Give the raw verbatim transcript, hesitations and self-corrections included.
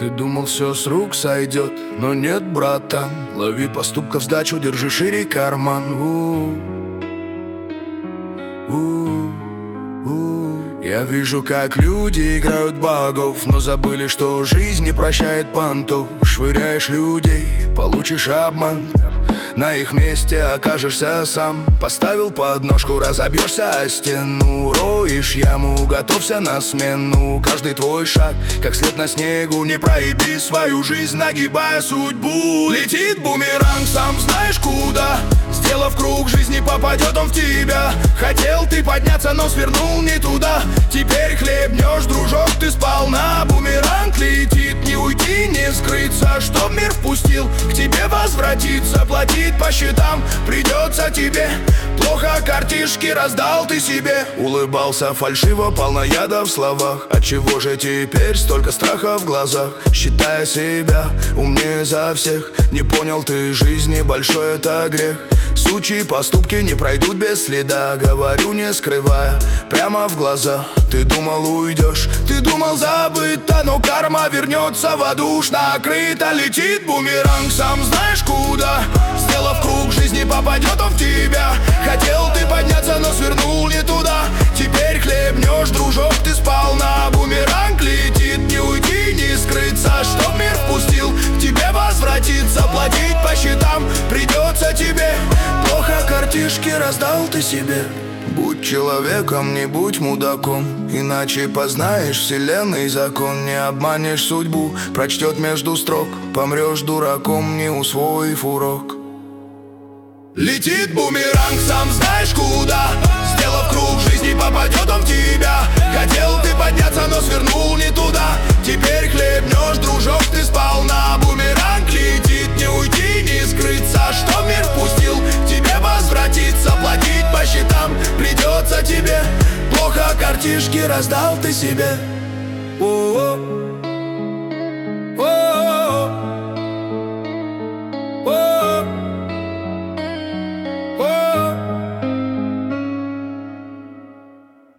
Ты думал, все с рук сойдет, но нет, братан. Лови поступков сдачу, держи шире карман. У -у -у -у. Я вижу, как люди играют богов, но забыли, что жизнь не прощает понтов. Швыряешь людей, получишь обман, на их месте окажешься сам. Поставил подножку, разобьешься о стену. Роешь яму, готовься на смену. Каждый твой шаг, как след на снегу. Не проеби свою жизнь, нагибая судьбу. Летит бумеранг, сам знаешь куда. Сделав круг, жизни попадет он в тебя. Хотел ты подняться, но свернул не туда. Теперь хлебнешь, дружок, ты сполна. Бумеранг летит, не уйти, не скрыться. Чтоб мир впустил, к тебе возвратиться. Платить по счетам придется тебе. Плохо картишки раздал ты себе. Улыбался фальшиво, полно яда в словах. Отчего же теперь столько страха в глазах? Считая себя умнее за всех. Не понял ты жизни, большой это грех. Сучьи поступки не пройдут без следа. Говорю, не скрывая, прямо в глаза. Ты думал, уйдешь, ты думал, забыто, но карма вернется в аду уж накрыто. Летит бумеранг, сам знаешь куда. Сделав круг, жизни попадет он в тебя. Хотел ты подняться, но свернул не туда. Теперь хлебнешь, дружок, ты сполна. Бумеранг летит, не уйти, не скрыться. Чтоб мир впустил, к тебе возвратиться. Платить по счетам придется тебе. Плохо картишки раздал ты себе. Будь человеком, не будь мудаком, иначе познаешь вселенной закон. Не обманешь судьбу, прочтет между строк. Помрешь дураком, не усвоив урок. Летит бумеранг, сам знаешь куда. Сделав круг, жизни попадет он в тебя. Хотел ты подняться, но свернул не туда. Теперь хлебнешь, дружок, ты сполна. Бумеранг летит, не уйти, не скрыться. Что мир впустил, к тебе возвратиться. Платить по счетам придется тебе. Плохо картишки раздал ты себе. О-о-о.